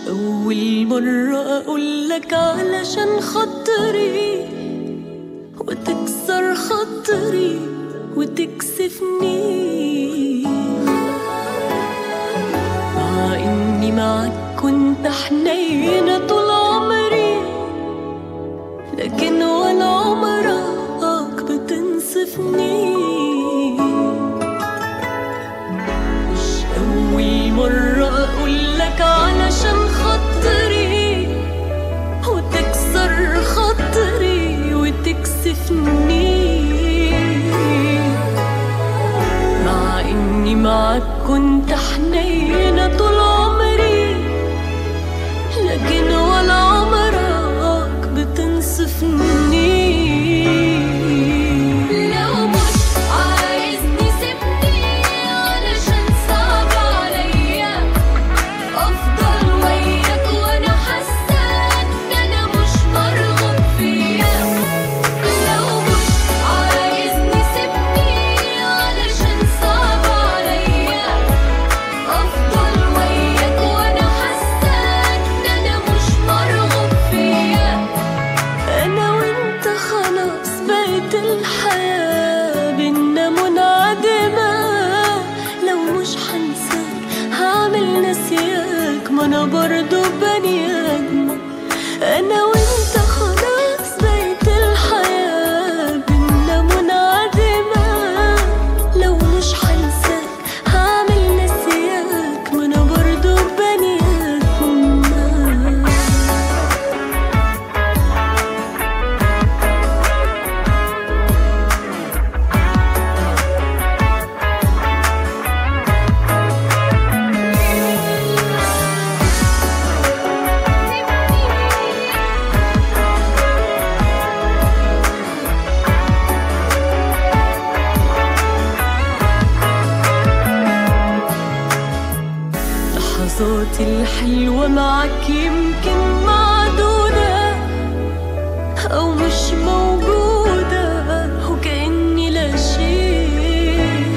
أول مرة أقولك علشان خاطري وتكسر خاطري وتكسفني، مع إني معك كنت حنينة طول عمري، لكن ولا عمرك بتنصفني. مش أول مرة أقولك علشان خاطري وتكسر خاطري وتكسفني، مع إني معك كنت حنينة طول عمري، لكن ولا عمرك بتنصفني. الحياة بينا منعدمة، لو مش حنساك هعمل نسياك، ما أنا برضو بني آدمة. أنا وإنت خلاص بقيت الحياة بينا منعدمة، لو مش حنساك هعمل نسياك، ما أنا برضو بني آدمة. اللحظات الحلوة معك يمكن معدودة أو مش موجودة، وكأني لا شيء.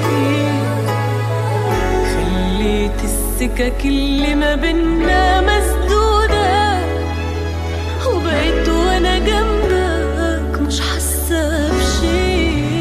خليت السكك اللي ما بينا مسدودة، وبقيت وأنا جنبك مش حاسة بشي.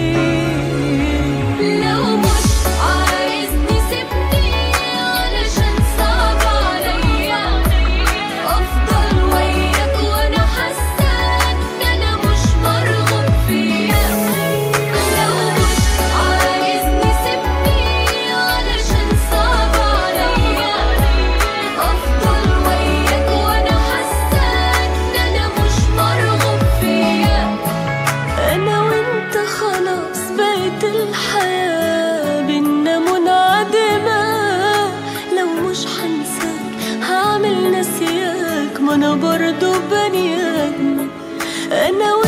الحياة بينا منعدمة، لو مش حنساك هعمل نسياك، ما أنا برضو بني آدمة. أنا